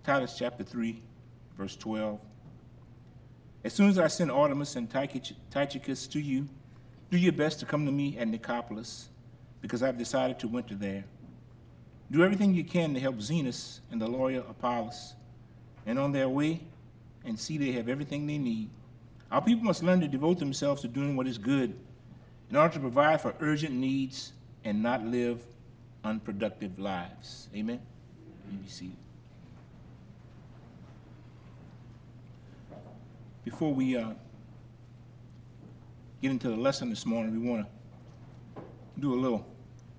Titus chapter 3, verse 12. As soon as I send Artemas and Tychicus to you, do your best to come to me at Nicopolis, because I've decided to winter there. Do everything you can to help Zenas and the lawyer Apollos, and on their way, and see they have everything they need. Our people must learn to devote themselves to doing what is good in order to provide for urgent needs and not live unproductive lives. Amen? You be seated. Before we get into the lesson this morning, we want to do a little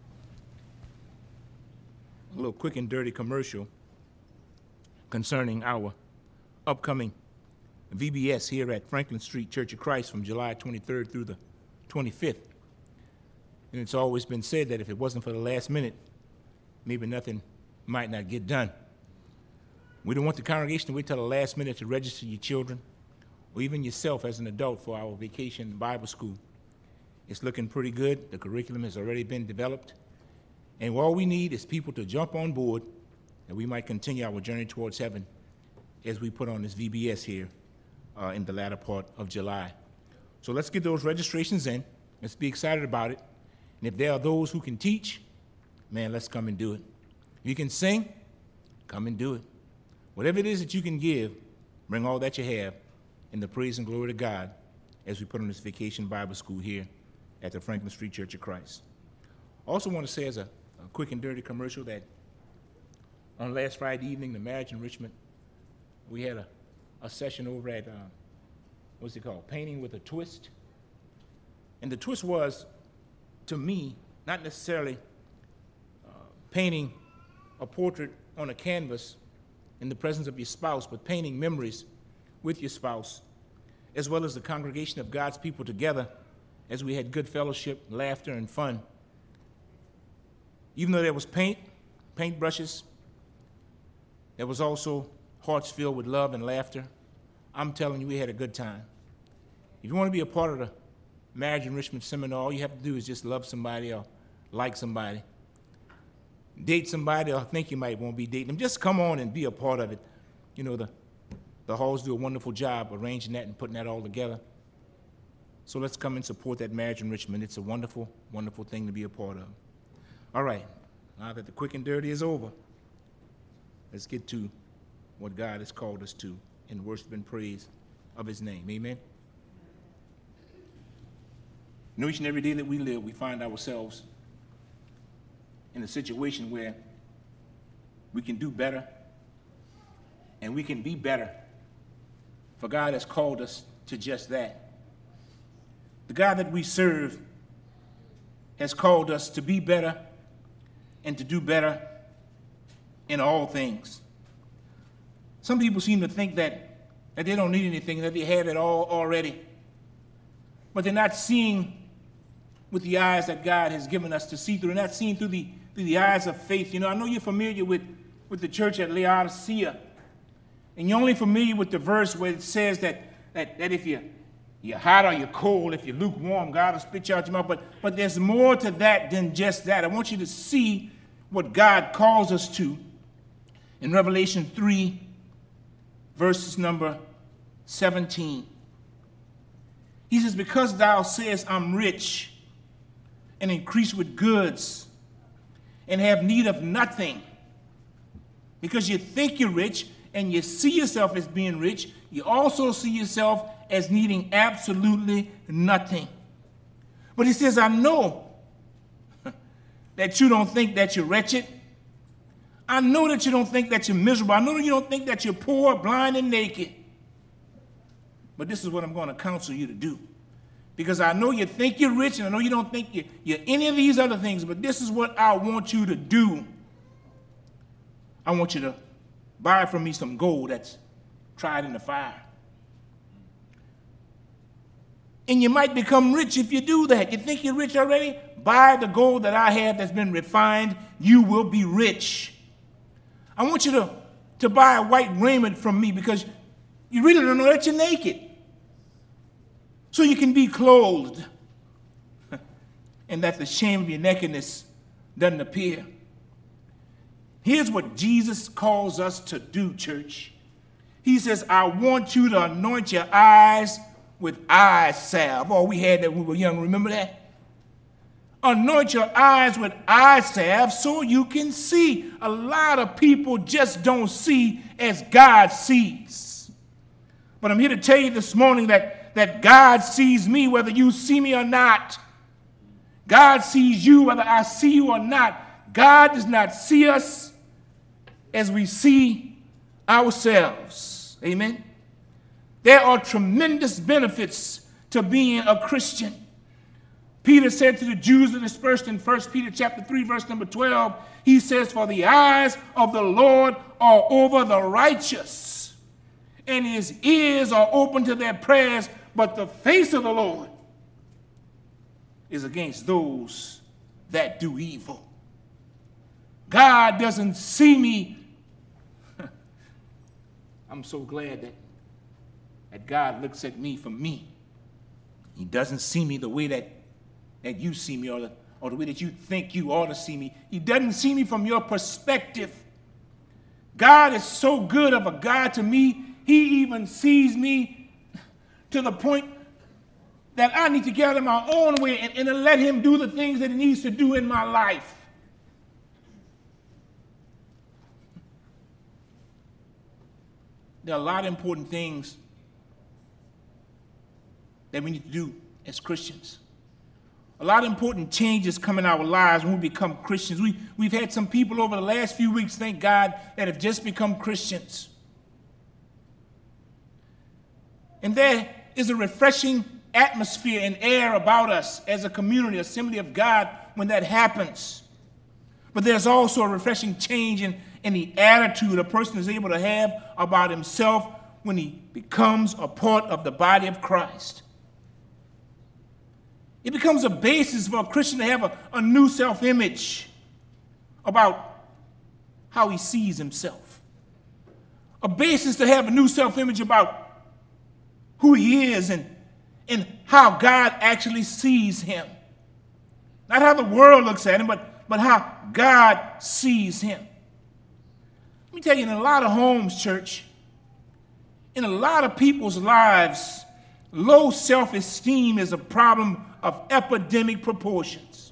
quick and dirty commercial concerning our upcoming VBS here at Franklin Street Church of Christ from July 23rd through the 25th. And it's always been said that if it wasn't for the last minute, maybe nothing might not get done. We don't want the congregation to wait till the last minute to register your children or even yourself as an adult for our vacation Bible school. It's looking pretty good. The curriculum has already been developed. And all we need is people to jump on board, and we might continue our journey towards heaven as we put on this VBS here in the latter part of July. So let's get those registrations in. Let's be excited about it. And if there are those who can teach, man, let's come and do it. If you can sing, come and do it. Whatever it is that you can give, bring all that you have in the praise and glory to God as we put on this vacation Bible school here at the Franklin Street Church of Christ. I also want to say as a quick and dirty commercial that on last Friday evening, the Marriage Enrichment, we had a session over at, what's it called, Painting with a Twist. And the twist was, to me, not necessarily painting a portrait on a canvas in the presence of your spouse, but painting memories with your spouse, as well as the congregation of God's people together as we had good fellowship, laughter, and fun. Even though there was paint brushes, there was also hearts filled with love and laughter. I'm telling you, we had a good time. If you want to be a part of the Marriage Enrichment Seminar, all you have to do is just love somebody or like somebody, date somebody or think you might want to be dating them. Just come on and be a part of it. You know, the halls do a wonderful job arranging that and putting that all together. So let's come and support that Marriage Enrichment. It's a wonderful, wonderful thing to be a part of. All right, now that the quick and dirty is over, let's get to what God has called us to in worship and praise of his name. Amen? You know, each and every day that we live, we find ourselves in a situation where we can do better and we can be better. For God has called us to just that. The God that we serve has called us to be better and to do better in all things. Some people seem to think that they don't need anything, that they have it all already. But they're not seeing with the eyes that God has given us to see through. They're not seeing through the eyes of faith. You know, I know you're familiar with the church at Laodicea. And you're only familiar with the verse where it says that if you're hot or you're cold, if you're lukewarm, God will spit you out your mouth. But there's more to that than just that. I want you to see what God calls us to in Revelation 3, verses number 17. He says, because thou sayest, I'm rich and increase with goods and have need of nothing, because you think you're rich and you see yourself as being rich, you also see yourself as needing absolutely nothing. But he says, I know that you don't think that you're wretched. I know that you don't think that you're miserable. I know that you don't think that you're poor, blind, and naked. But this is what I'm going to counsel you to do. Because I know you think you're rich, and I know you don't think you're any of these other things, but this is what I want you to do. I want you to buy from me some gold that's tried in the fire. And you might become rich if you do that. You think you're rich already? Buy the gold that I have that's been refined. You will be rich. I want you to buy a white raiment from me because you really don't know that you're naked. So you can be clothed and that the shame of your nakedness doesn't appear. Here's what Jesus calls us to do, church. He says, I want you to anoint your eyes with eye salve. Oh, we had that when we were young. Remember that? Anoint your eyes with eye salve so you can see. A lot of people just don't see as God sees. But I'm here to tell you this morning that God sees me whether you see me or not. God sees you whether I see you or not. God does not see us as we see ourselves. Amen. There are tremendous benefits to being a Christian. Peter said to the Jews that dispersed in 1 Peter chapter 3, verse number 12, he says, for the eyes of the Lord are over the righteous, and his ears are open to their prayers, but the face of the Lord is against those that do evil. God doesn't see me. I'm so glad that God looks at me for me. He doesn't see me the way that you see me or the way that you think you ought to see me. He doesn't see me from your perspective. God is so good of a God to me, he even sees me to the point that I need to get out of my own way and let him do the things that he needs to do in my life. There are a lot of important things that we need to do as Christians. A lot of important changes come in our lives when we become Christians. We've had some people over the last few weeks, thank God, that have just become Christians. And there is a refreshing atmosphere and air about us as a community, assembly of God, when that happens. But there's also a refreshing change in the attitude a person is able to have about himself when he becomes a part of the body of Christ. It becomes a basis for a Christian to have a new self-image about how he sees himself. A basis to have a new self-image about who he is and how God actually sees him. Not how the world looks at him, but how God sees him. Let me tell you, in a lot of homes, church, in a lot of people's lives, low self-esteem is a problem of epidemic proportions.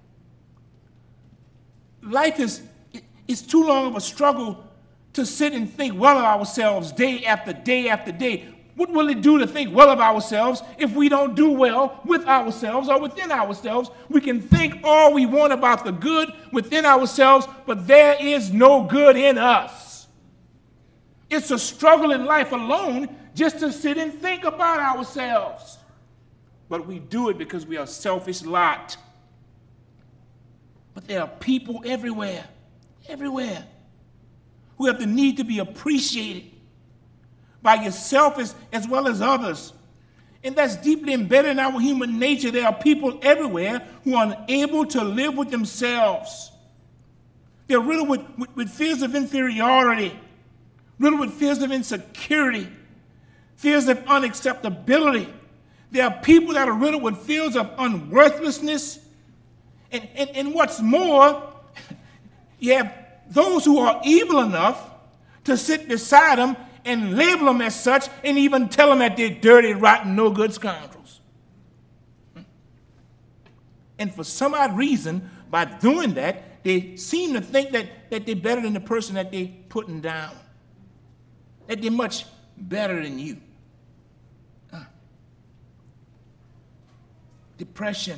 Life is too long of a struggle to sit and think well of ourselves day after day after day. What will it do to think well of ourselves if we don't do well with ourselves or within ourselves? We can think all we want about the good within ourselves, but there is no good in us. It's a struggle in life alone just to sit and think about ourselves. But we do it because we are a selfish lot. But there are people everywhere, who have the need to be appreciated by yourself as well as others. And that's deeply embedded in our human nature. There are people everywhere who are unable to live with themselves. They're riddled with fears of inferiority, riddled with fears of insecurity, fears of unacceptability. There are people that are riddled with fears of unworthlessness. And what's more, you have those who are evil enough to sit beside them and label them as such and even tell them that they're dirty, rotten, no good scoundrels. And for some odd reason, by doing that, they seem to think that they're better than the person that they're putting down, that they're much better than you. Depression,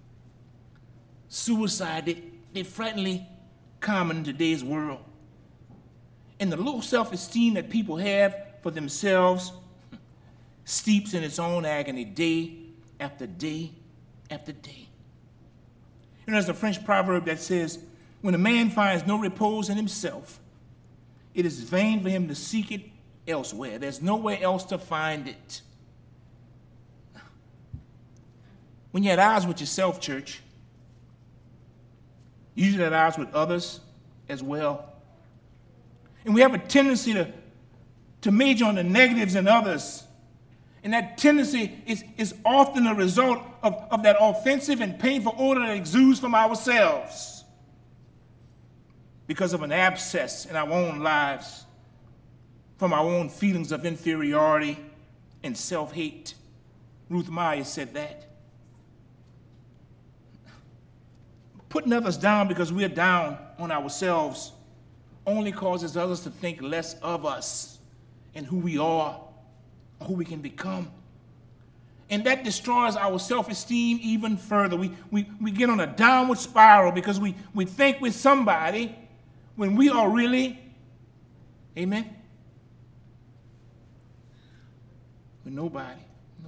suicide, they're frighteningly common in today's world. And the low self-esteem that people have for themselves steeps in its own agony day after day after day. And there's a French proverb that says, when a man finds no repose in himself, it is vain for him to seek it elsewhere. There's nowhere else to find it. When you're at odds with yourself, church, you're usually at odds with others as well. And we have a tendency to major on the negatives in others. And that tendency is often a result of that offensive and painful odor that exudes from ourselves. because of an abscess in our own lives, from our own feelings of inferiority and self-hate. Ruth Myers said that. Putting others down because we're down on ourselves only causes others to think less of us and who we are, who we can become. And that destroys our self-esteem even further. We get on a downward spiral because we think we're somebody when we are really, amen, we're nobody.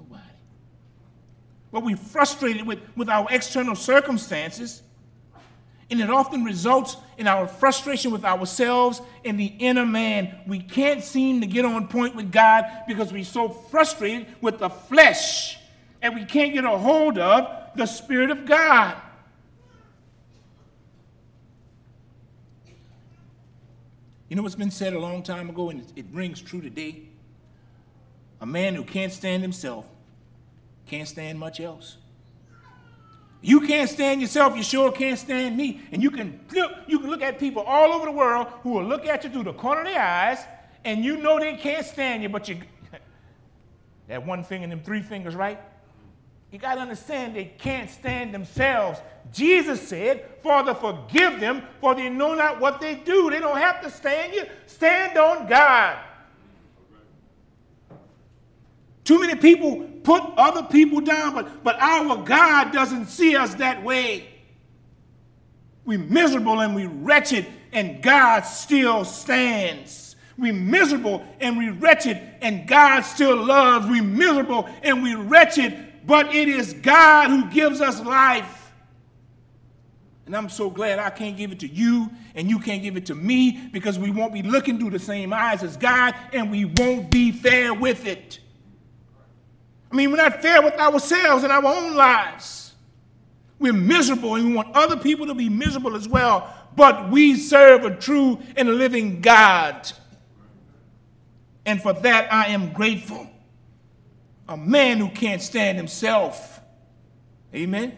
But we're frustrated with our external circumstances, and it often results in our frustration with ourselves and the inner man. We can't seem to get on point with God because we're so frustrated with the flesh, and we can't get a hold of the Spirit of God. You know what's been said a long time ago, and it rings true today? A man who can't stand himself can't stand much else. You can't stand yourself, you sure can't stand me. And you can look at people all over the world who will look at you through the corner of their eyes, and you know they can't stand you, but you that one finger and them three fingers, right? You got to understand they can't stand themselves. Jesus said, Father, forgive them, for they know not what they do. They don't have to stand you. Stand on God. Too many people put other people down, but our God doesn't see us that way. We're miserable and we're wretched, and God still stands. We're miserable and we're wretched, and God still loves. We're miserable and we're wretched, but it is God who gives us life. And I'm so glad I can't give it to you, and you can't give it to me, because we won't be looking through the same eyes as God, and we won't be fair with it. I mean, we're not fair with ourselves in our own lives. We're miserable, and we want other people to be miserable as well. But we serve a true and living God. And for that, I am grateful. A man who can't stand himself. Amen?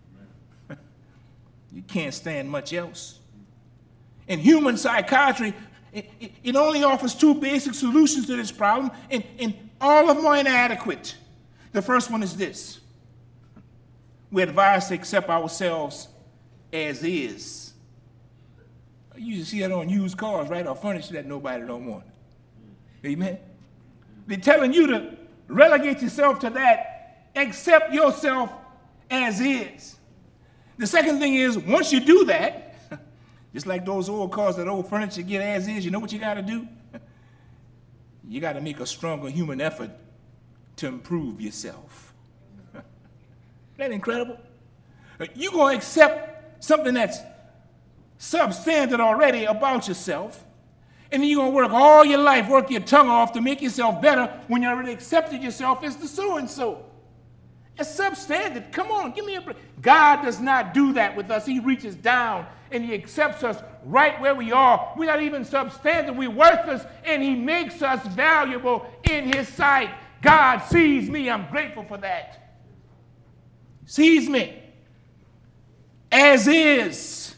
You can't stand much else. In human psychiatry, it only offers two basic solutions to this problem, and all of them are inadequate. The first one is this: we're advised to accept ourselves as is. You usually see that on used cars, right? Or furniture that nobody don't want. Amen? They're telling you to relegate yourself to that. Accept yourself as is. The second thing is, once you do that, just like those old cars, that old furniture get as is, you know what you got to do? You got to make a stronger human effort to improve yourself. Isn't that incredible? You're going to accept something that's substandard already about yourself, and then you're going to work all your life, work your tongue off to make yourself better when you already accepted yourself as the so-and-so. It's substandard. Come on, give me a break. God does not do that with us. He reaches down and he accepts us right where we are. We're not even substandard. We're worthless, and he makes us valuable in his sight. God sees me. I'm grateful for that. Sees me as is.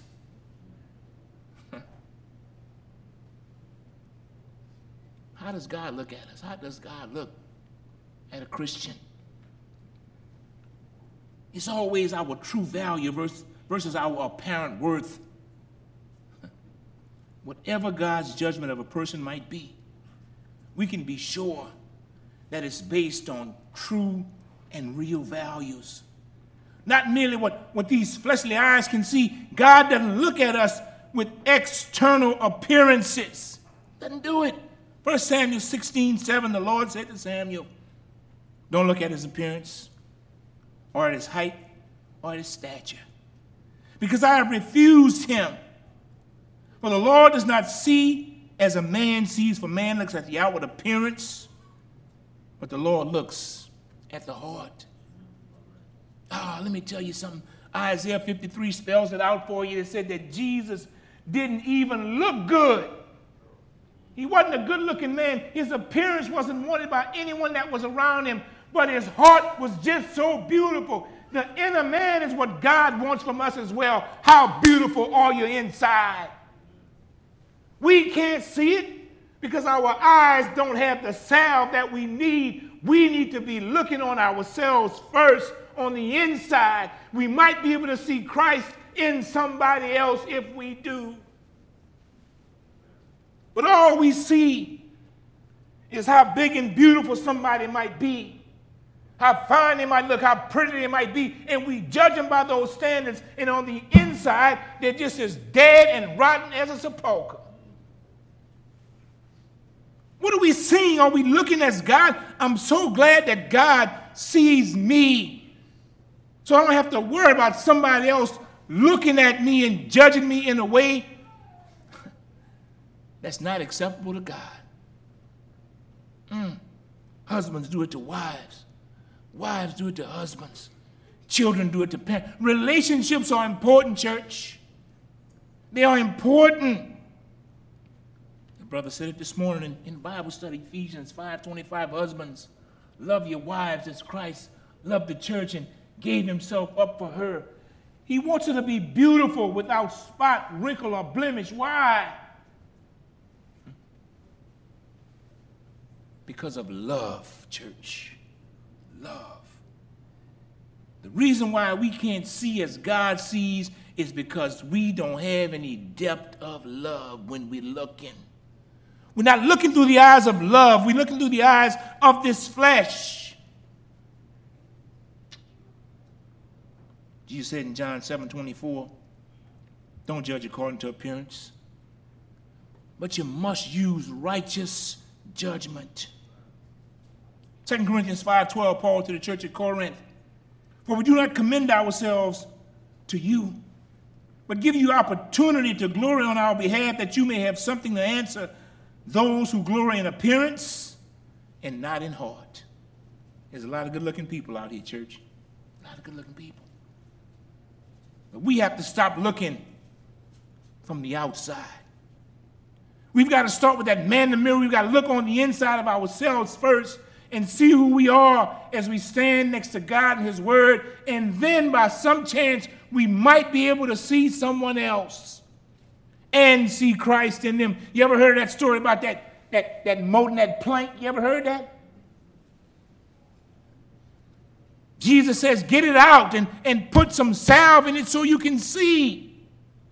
How does God look at us? How does God look at a Christian? It's always our true value versus our apparent worth. Whatever God's judgment of a person might be, we can be sure that it's based on true and real values. Not merely what these fleshly eyes can see. God doesn't look at us with external appearances. Doesn't do it. 1 Samuel 16:7, the Lord said to Samuel, don't look at his appearance, or at his height, or at his stature, because I have refused him. For the Lord does not see as a man sees, for man looks at the outward appearance, but the Lord looks at the heart. Let me tell you something. Isaiah 53 spells it out for you. It said that Jesus didn't even look good. He wasn't a good-looking man. His appearance wasn't wanted by anyone that was around him, but his heart was just so beautiful. The inner man is what God wants from us as well. How beautiful are you inside? We can't see it because our eyes don't have the salve that we need. We need to be looking on ourselves first on the inside. We might be able to see Christ in somebody else if we do. But all we see is how big and beautiful somebody might be, how fine they might look, how pretty they might be, and we judge them by those standards, and on the inside, they're just as dead and rotten as a sepulcher. What are we seeing? Are we looking at God? I'm so glad that God sees me, so I don't have to worry about somebody else looking at me and judging me in a way that's not acceptable to God. Husbands do it to wives. Wives do it to husbands. Children do it to parents. Relationships are important, church. They are important. The brother said it this morning in Bible study, Ephesians 5:25. Husbands, love your wives as Christ loved the church and gave himself up for her. He wants her to be beautiful without spot, wrinkle, or blemish. Why? Because of love, church. Love. The reason why we can't see as God sees is because we don't have any depth of love when we're looking. We're not looking through the eyes of love. We're looking through the eyes of this flesh. Jesus said in John 7:24, don't judge according to appearance, but you must use righteous judgment. 2 Corinthians 5:12, Paul to the church at Corinth, for we do not commend ourselves to you, but give you opportunity to glory on our behalf, that you may have something to answer those who glory in appearance and not in heart. There's a lot of good-looking people out here, church. A lot of good-looking people. But we have to stop looking from the outside. We've got to start with that man in the mirror. We've got to look on the inside of ourselves first and see who we are as we stand next to God and his word. And then by some chance, we might be able to see someone else and see Christ in them. You ever heard that story about that mote and that plank? You ever heard that? Jesus says, get it out and put some salve in it so you can see.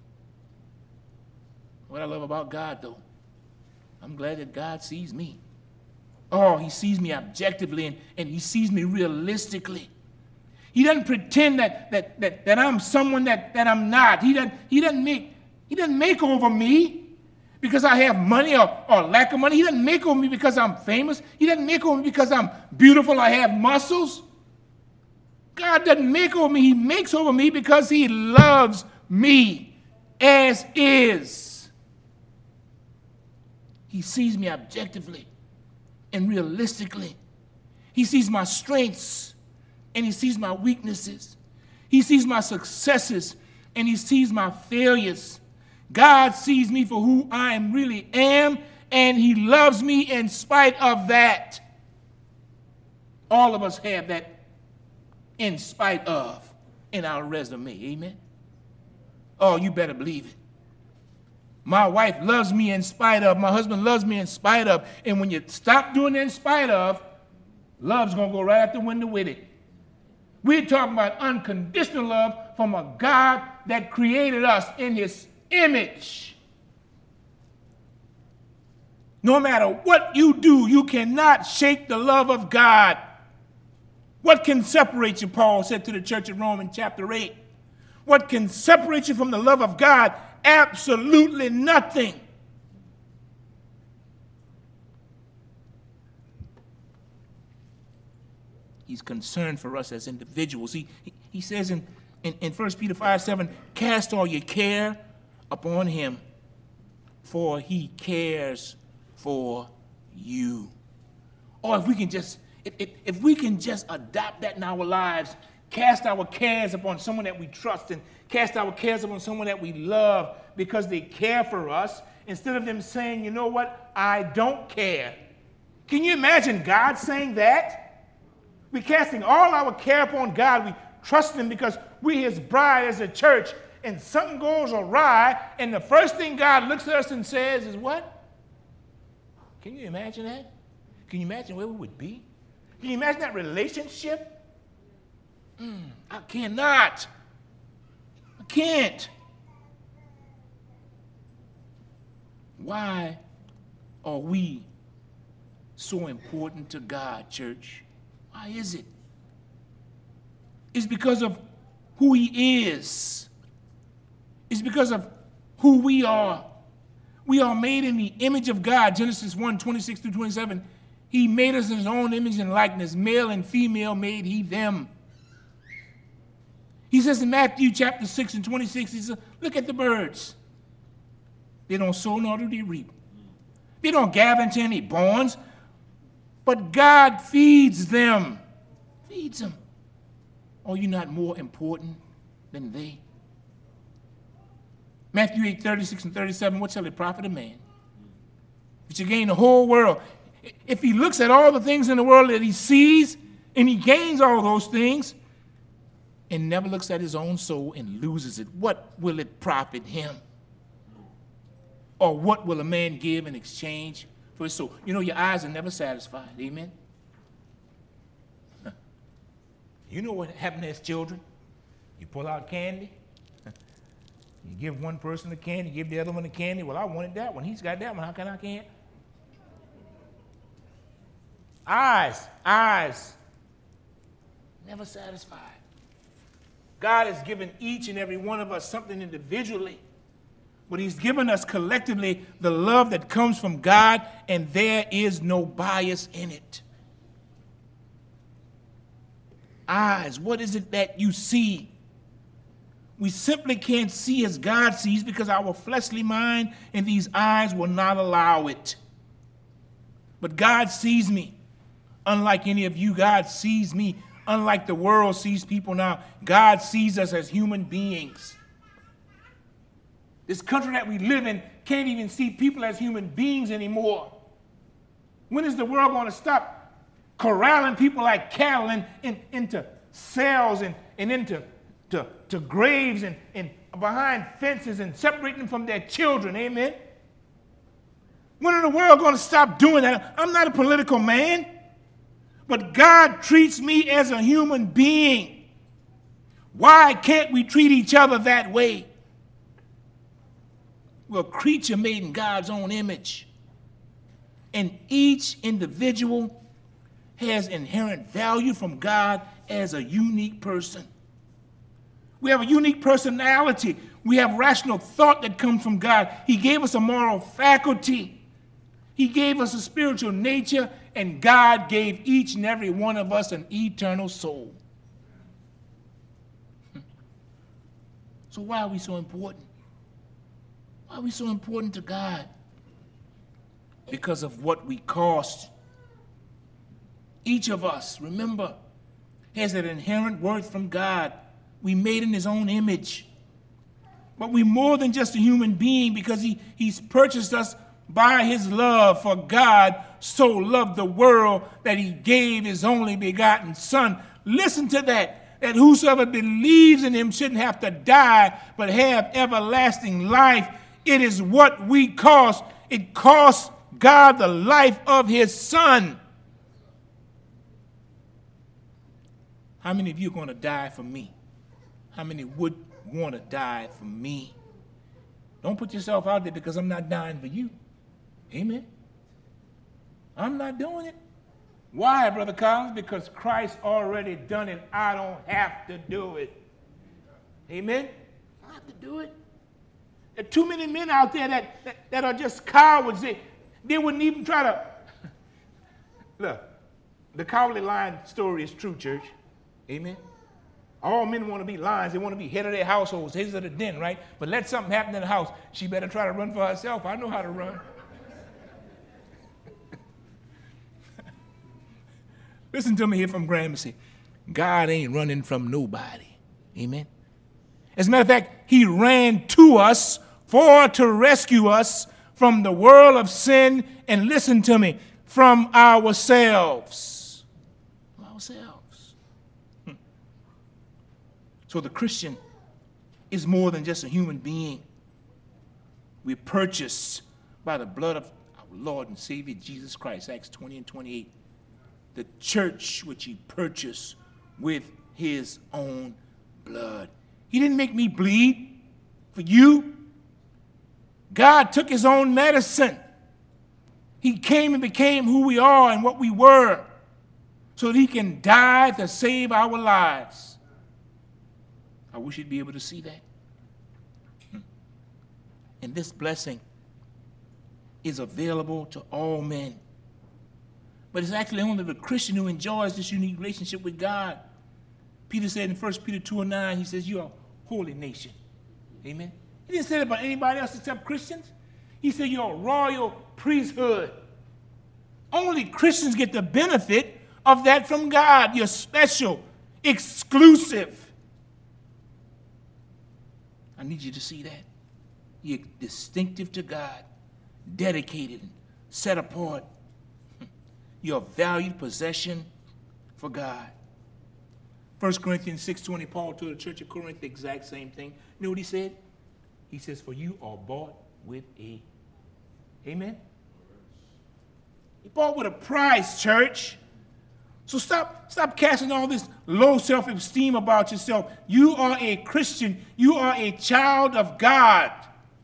What I love about God, though, I'm glad that God sees me. Oh, he sees me objectively and he sees me realistically. He doesn't pretend that I'm someone that I'm not. He doesn't make over me because I have money or lack of money. He doesn't make over me because I'm famous. He doesn't make over me because I'm beautiful, I have muscles. God doesn't make over me. He makes over me because he loves me as is. He sees me objectively and realistically. He sees my strengths and he sees my weaknesses. He sees my successes and he sees my failures. God sees me for who I really am, and he loves me in spite of that. All of us have that in spite of in our resume, amen? Oh, you better believe it. My wife loves me in spite of. My husband loves me in spite of. And when you stop doing it in spite of, love's going to go right out the window with it. We're talking about unconditional love from a God that created us in his image. No matter what you do, you cannot shake the love of God. What can separate you, Paul said to the church in Romans chapter 8. What can separate you from the love of God? Absolutely nothing. He's concerned for us as individuals. He says in 1 Peter 5:7, cast all your care upon him, for he cares for you. Or if we can just adopt that in our lives, cast our cares upon someone that we trust and cast our cares upon someone that we love because they care for us, instead of them saying, you know what, I don't care. Can you imagine God saying that? We're casting all our care upon God. We trust him because we're his bride as a church. and something goes awry, and the first thing God looks at us and says is what? Can you imagine that? Can you imagine where we would be? Can you imagine that relationship? I cannot. I can't. Why are we so important to God, church? Why is it? It's because of who he is. It's because of who we are. We are made in the image of God. Genesis 1:26-27. He made us in his own image and likeness. Male and female made he them. He says in Matthew chapter 6:26, he says, look at the birds. They don't sow nor do they reap. They don't gather into any barns, but God feeds them. Feeds them. Are you not more important than they? Matthew 8:36-37, what shall it profit a man if you gain the whole world? If he looks at all the things in the world that he sees, and he gains all those things, and never looks at his own soul and loses it, what will it profit him? Or what will a man give in exchange for his soul? You know, your eyes are never satisfied. Amen? You know what happened as children? You pull out candy. You give one person the candy, you give the other one the candy. Well, I wanted that one. He's got that one. How come I can't? Eyes. Never satisfied. God has given each and every one of us something individually, but he's given us collectively the love that comes from God, and there is no bias in it. Eyes, what is it that you see? We simply can't see as God sees because our fleshly mind and these eyes will not allow it. But God sees me. Unlike any of you, God sees me. Unlike the world sees people now, God sees us as human beings. This country that we live in can't even see people as human beings anymore. When is the world going to stop corralling people like cattle into cells and into graves and behind fences and separating them from their children? Amen? When is the world going to stop doing that? I'm not a political man, but God treats me as a human being. Why can't we treat each other that way? We're a creature made in God's own image. And each individual has inherent value from God as a unique person. We have a unique personality. We have rational thought that comes from God. He gave us a moral faculty. He gave us a spiritual nature, and God gave each and every one of us an eternal soul. So why are we so important? Why are we so important to God? Because of what we cost. Each of us, remember, has an inherent worth from God. We made in his own image. But we're more than just a human being because he's purchased us by his love. For God so loved the world that he gave his only begotten Son. Listen to that whosoever believes in him shouldn't have to die but have everlasting life. It is what we cost. It costs God the life of his Son. How many of you are going to die for me? How many would want to die for me? Don't put yourself out there because I'm not dying for you. Amen. I'm not doing it. Why, Brother Collins? Because Christ already done it. I don't have to do it. Amen. I don't have to do it. There are too many men out there that are just cowards. They wouldn't even try to. Look, the Cowardly Lion story is true, church. Amen. All men want to be lions. They want to be head of their households, heads of the den, right? But let something happen in the house. She better try to run for herself. I know how to run. Listen to me here from Gramercy. God ain't running from nobody. Amen. As a matter of fact, he ran to us to rescue us from the world of sin, and listen to me, from ourselves. From ourselves. So the Christian is more than just a human being. We're purchased by the blood of our Lord and Savior Jesus Christ, Acts 20 and 28. The church which he purchased with his own blood. He didn't make me bleed for you. God took his own medicine. He came and became who we are and what we were so that he can die to save our lives. I wish you'd be able to see that. And this blessing is available to all men. But it's actually only the Christian who enjoys this unique relationship with God. Peter said in 1 Peter 2:9, he says, you're a holy nation. Amen. He didn't say that about anybody else except Christians. He said you're a royal priesthood. Only Christians get the benefit of that from God. You're special, exclusive. I need you to see that. You're distinctive to God, dedicated, set apart. You're a valued possession for God. 1 Corinthians 6:20, Paul told the church of Corinth the exact same thing. You know what he said? He says, for you are bought with a, amen? You bought with a price, church. So stop casting all this low self-esteem about yourself. You are a Christian. You are a child of God.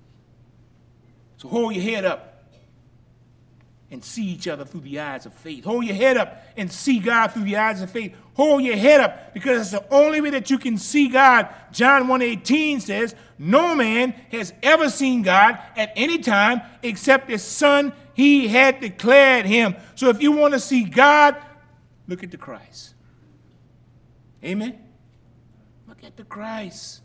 So hold your head up and see each other through the eyes of faith. Hold your head up and see God through the eyes of faith. Hold your head up because it's the only way that you can see God. John 1:18 says, no man has ever seen God at any time except his Son, he had declared him. So if you want to see God, look at the Christ. Amen? Look at the Christ.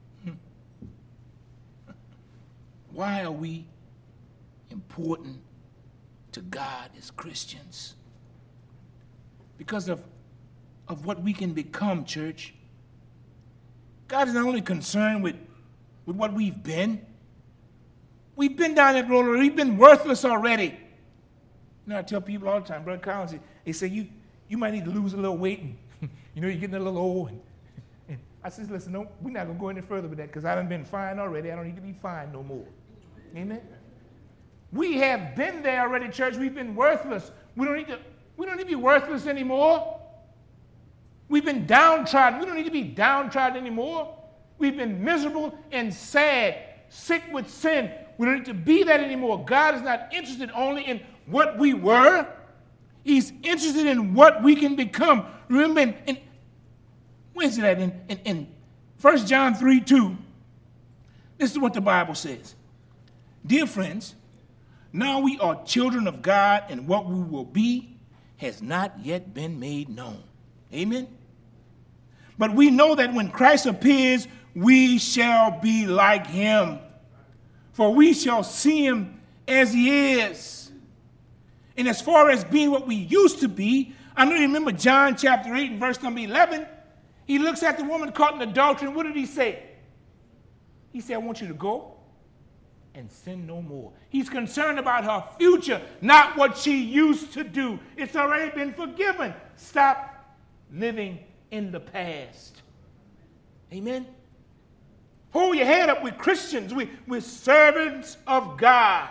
Why are we important to God as Christians? Because of what we can become, church. God is not only concerned with what we've been. We've been down that road, we've been worthless already. You know, I tell people all the time, Brother Collins, they say, you might need to lose a little weight, and you're getting a little old. And I said, listen, no, we're not going to go any further with that because I done been fine already. I don't need to be fine no more. Amen? We have been there already, church. We've been worthless. We don't need to be worthless anymore. We've been downtrodden. We don't need to be downtrodden anymore. We've been miserable and sad, sick with sin. We don't need to be that anymore. God is not interested only in what we were. He's interested in what we can become. Remember, where's it at? In 1 John 3:2, this is what the Bible says. Dear friends, now we are children of God, and what we will be has not yet been made known. Amen? But we know that when Christ appears, we shall be like him, for we shall see him as he is. And as far as being what we used to be, I know you remember John chapter 8 and verse number 11. He looks at the woman caught in adultery, and what did he say? He said, I want you to go and sin no more. He's concerned about her future, not what she used to do. It's already been forgiven. Stop living in the past. Amen? Hold your head up. We're Christians. We're servants of God.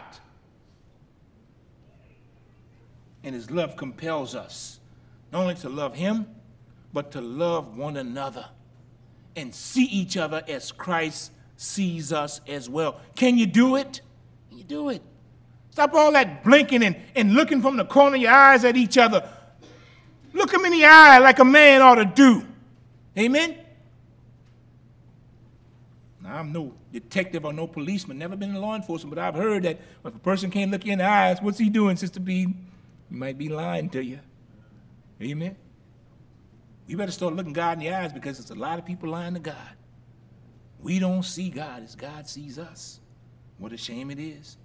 And his love compels us not only to love him, but to love one another and see each other as Christ sees us as well. Can you do it? Can you do it? Stop all that blinking and looking from the corner of your eyes at each other. Look him in the eye like a man ought to do. Amen? Now, I'm no detective or no policeman, never been in law enforcement, but I've heard that if a person can't look you in the eyes, what's he doing, Sister B? He might be lying to you. Amen? We better start looking God in the eyes because there's a lot of people lying to God. We don't see God as God sees us. What a shame it is.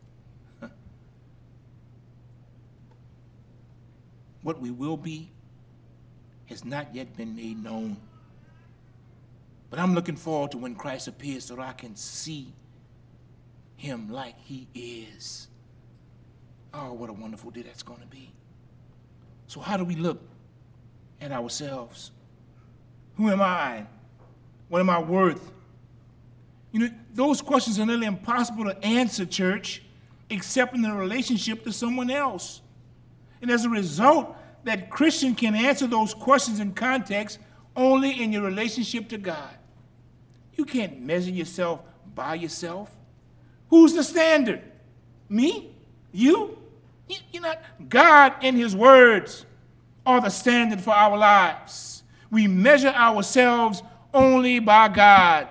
What we will be has not yet been made known. But I'm looking forward to when Christ appears so that I can see him like he is. Oh, what a wonderful day that's going to be. So how do we look at ourselves? Who am I? What am I worth? You know, those questions are nearly impossible to answer, church, except in a relationship to someone else. And as a result, that Christian can answer those questions in context only in your relationship to God. You can't measure yourself by yourself. Who's the standard? Me? You? You're not. God and his words are the standard for our lives. We measure ourselves only by God.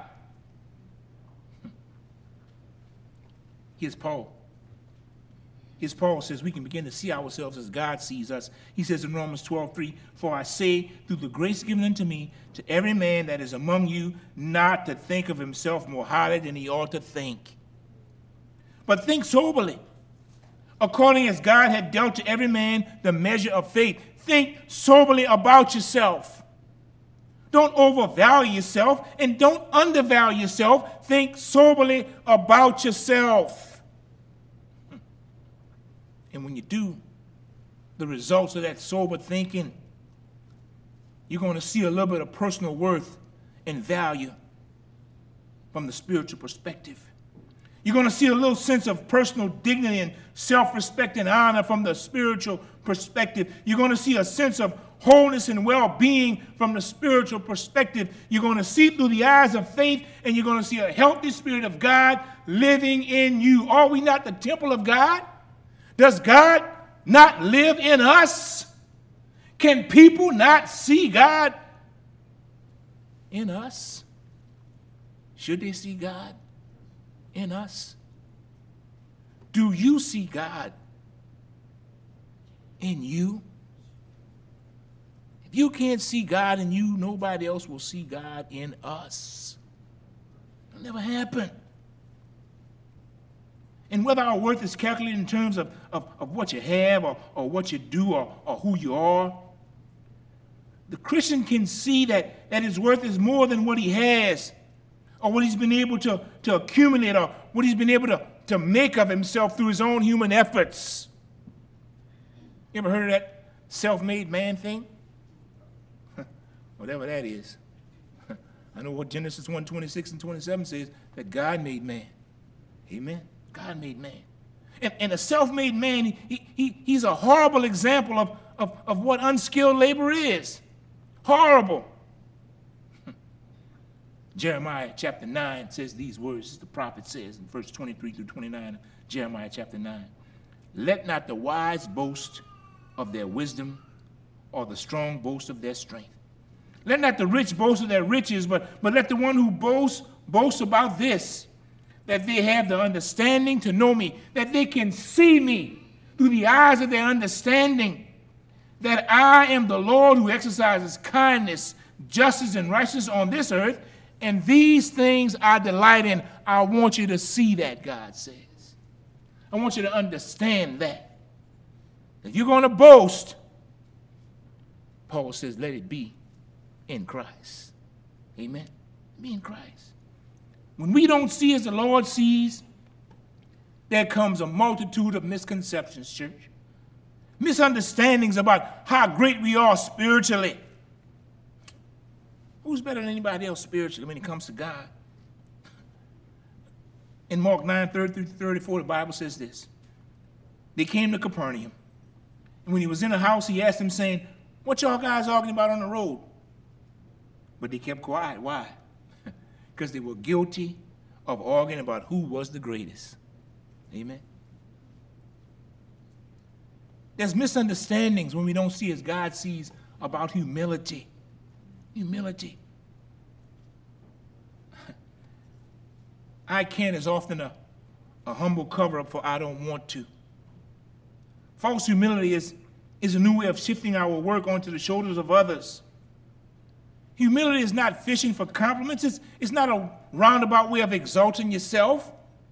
Here's Paul. Here's Paul says we can begin to see ourselves as God sees us. He says in Romans 12:3, "For I say, through the grace given unto me, to every man that is among you, not to think of himself more highly than he ought to think, but think soberly, according as God had dealt to every man the measure of faith." Think soberly about yourself. Don't overvalue yourself and don't undervalue yourself. Think soberly about yourself. And when you do, the results of that sober thinking, you're going to see a little bit of personal worth and value from the spiritual perspective. You're going to see a little sense of personal dignity and self-respect and honor from the spiritual perspective. You're going to see a sense of wholeness and well-being from the spiritual perspective. You're going to see through the eyes of faith, and you're going to see a healthy Spirit of God living in you. Are we not the temple of God? Does God not live in us? Can people not see God in us? Should they see God in us? Do you see God in you? If you can't see God in you, nobody else will see God in us. It'll never happen. And whether our worth is calculated in terms of what you have or what you do or who you are, the Christian can see that his worth is more than what he has or what he's been able to accumulate or what he's been able to make of himself through his own human efforts. You ever heard of that self-made man thing? Whatever that is. I know what Genesis 1:26 and 27 says, that God made man. Amen. God made man. And a self-made man, he's a horrible example of what unskilled labor is. Horrible. Jeremiah chapter 9 says these words, the prophet says in verse 23 through 29 of Jeremiah chapter 9. "Let not the wise boast of their wisdom, or the strong boast of their strength. Let not the rich boast of their riches, but let the one who boast about this, that they have the understanding to know me, that they can see me through the eyes of their understanding, that I am the Lord who exercises kindness, justice, and righteousness on this earth, and these things I delight in." I want you to see that, God says. I want you to understand that. If you're going to boast, Paul says, let it be in Christ. Amen? Be in Christ. When we don't see as the Lord sees, there comes a multitude of misconceptions, church. Misunderstandings about how great we are spiritually. Who's better than anybody else spiritually when it comes to God? In Mark 9:30 through 34, the Bible says this. They came to Capernaum. And when he was in the house, he asked them, saying, "What y'all guys arguing about on the road?" But they kept quiet. Why? Because they were guilty of arguing about who was the greatest. Amen. There's misunderstandings when we don't see as God sees about humility. Humility. I can is often a humble cover-up for I don't want to. False humility is a new way of shifting our work onto the shoulders of others. Humility is not fishing for compliments. It's not a roundabout way of exalting yourself.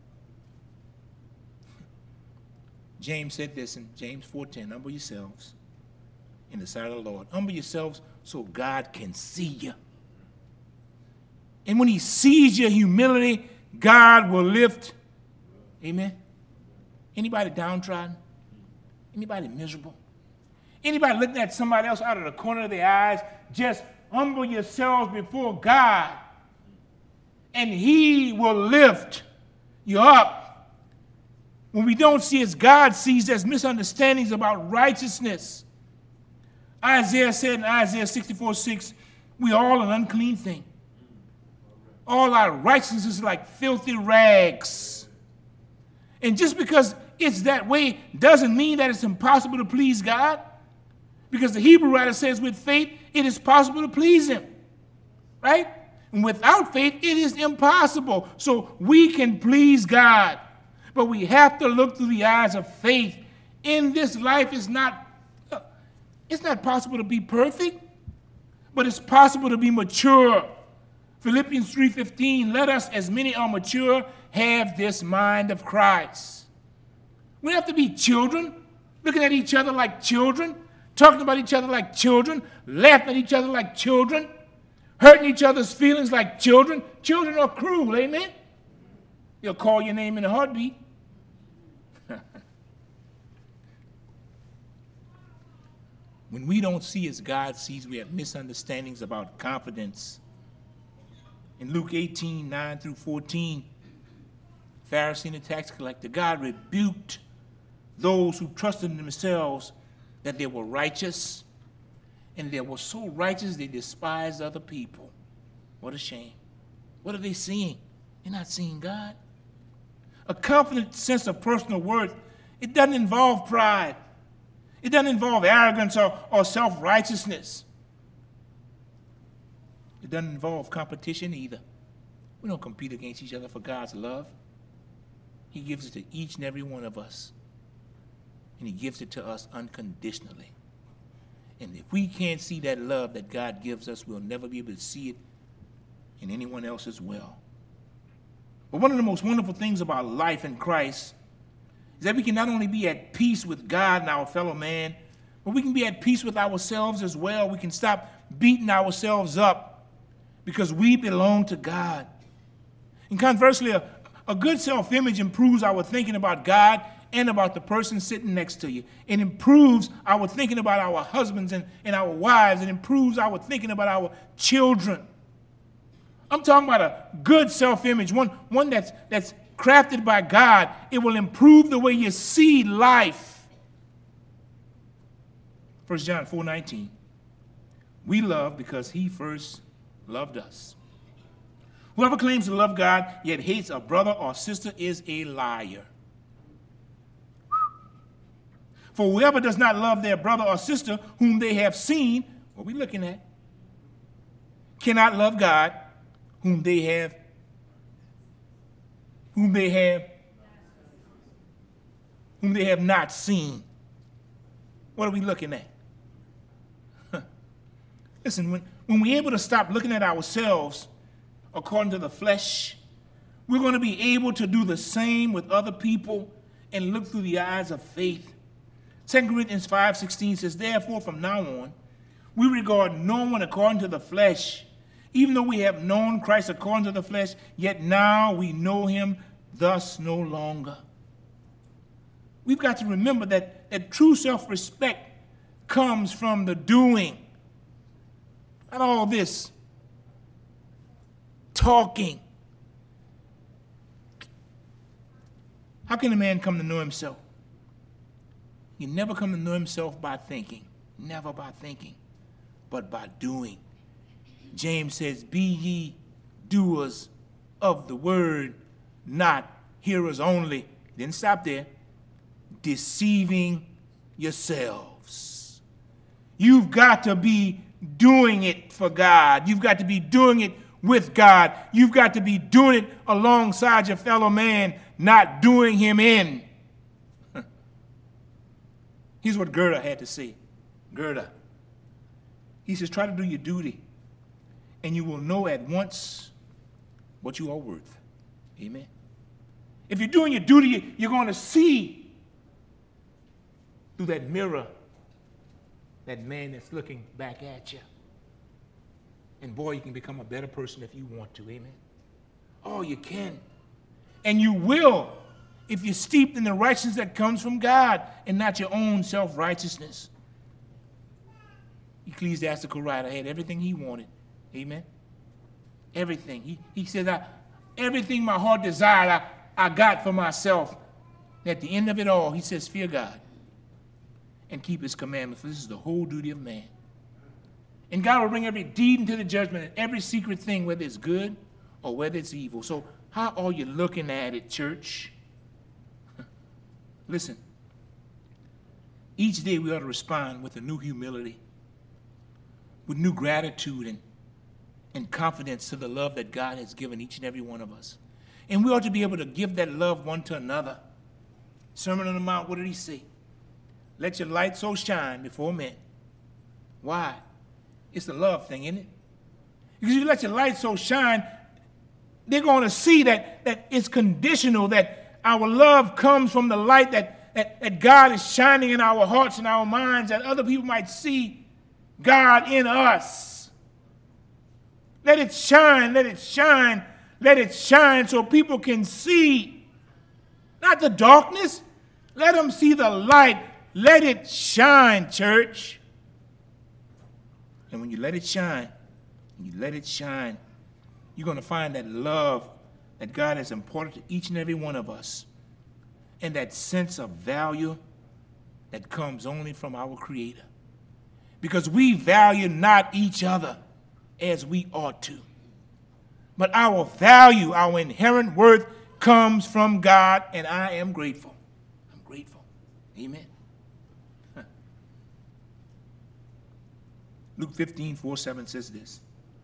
James said this in James 4:10, "Humble yourselves in the sight of the Lord." Humble yourselves so God can see you. And when he sees your humility, God will lift. Amen? Anybody downtrodden? Anybody miserable? Anybody looking at somebody else out of the corner of their eyes? Just humble yourselves before God, and he will lift you up. When we don't see as God sees, there's misunderstandings about righteousness. Isaiah said in Isaiah 64:6, we are all an unclean thing. All our righteousness is like filthy rags. And just because it's that way doesn't mean that it's impossible to please God. Because the Hebrew writer says with faith, it is possible to please him. Right? And without faith, it is impossible. So we can please God. But we have to look through the eyes of faith. In this life, it's not possible to be perfect, but it's possible to be mature. Philippians 3:15, let us, as many are mature, have this mind of Christ. We have to be children, looking at each other like children, talking about each other like children, laughing at each other like children, hurting each other's feelings like children. Children are cruel, amen? They'll call your name in a heartbeat. When we don't see as God sees, we have misunderstandings about confidence. In Luke 18:9-14, Pharisee and the tax collector, God rebuked those who trusted in themselves that they were righteous, and they were so righteous they despised other people. What a shame. What are they seeing? They're not seeing God. A confident sense of personal worth, it doesn't involve pride. It doesn't involve arrogance or self-righteousness. It doesn't involve competition either. We don't compete against each other for God's love. He gives it to each and every one of us. And he gives it to us unconditionally. And if we can't see that love that God gives us, we'll never be able to see it in anyone else as well. But one of the most wonderful things about life in Christ is that we can not only be at peace with God and our fellow man, but we can be at peace with ourselves as well. We can stop beating ourselves up because we belong to God. And conversely, a good self-image improves our thinking about God and about the person sitting next to you. It improves our thinking about our husbands and our wives. It improves our thinking about our children. I'm talking about a good self-image, one that's crafted by God. It will improve the way you see life. 1 John 4:19. We love because he first loved us. Whoever claims to love God yet hates a brother or sister is a liar. For whoever does not love their brother or sister whom they have seen, what are we looking at, cannot love God whom they have not seen. What are we looking at? Listen, when we're able to stop looking at ourselves according to the flesh, we're going to be able to do the same with other people and look through the eyes of faith. 2 Corinthians 5:16 says, therefore, from now on, we regard no one according to the flesh. Even though we have known Christ according to the flesh, yet now we know him thus no longer. We've got to remember that true self-respect comes from the doing. Not all this talking. How can a man come to know himself? He never come to know himself by thinking. Never by thinking, but by doing. James says, be ye doers of the word, not hearers only. Didn't stop there. Deceiving yourselves. You've got to be doing it for God. You've got to be doing it with God. You've got to be doing it alongside your fellow man, not doing him in. Here's what Goethe had to say. Goethe. He says, try to do your duty, and you will know at once what you are worth. Amen. If you're doing your duty, you're going to see through that mirror that man that's looking back at you. And boy, you can become a better person if you want to. Amen. Oh, you can. And you will if you're steeped in the righteousness that comes from God and not your own self-righteousness. Ecclesiastical writer had everything he wanted. Amen. Everything. He said, everything my heart desired, I got for myself. At the end of it all, he says, fear God and keep his commandments, for this is the whole duty of man. And God will bring every deed into the judgment and every secret thing, whether it's good or whether it's evil. So how are you looking at it, church? Listen, each day we ought to respond with a new humility, with new gratitude and confidence to the love that God has given each and every one of us. And we ought to be able to give that love one to another. Sermon on the Mount, what did he say? Let your light so shine before men. Why? It's the love thing, isn't it? Because you let your light so shine, they're going to see that it's conditional, that our love comes from the light that God is shining in our hearts and our minds, that other people might see God in us. Let it shine, let it shine, let it shine so people can see, not the darkness. Let them see the light. Let it shine, church. And when you let it shine, you're going to find that love that God has imparted to each and every one of us, and that sense of value that comes only from our Creator. Because we value not each other as we ought to. But our value, our inherent worth comes from God, and I am grateful. I'm grateful. Amen. Luke 15:4-7 says this.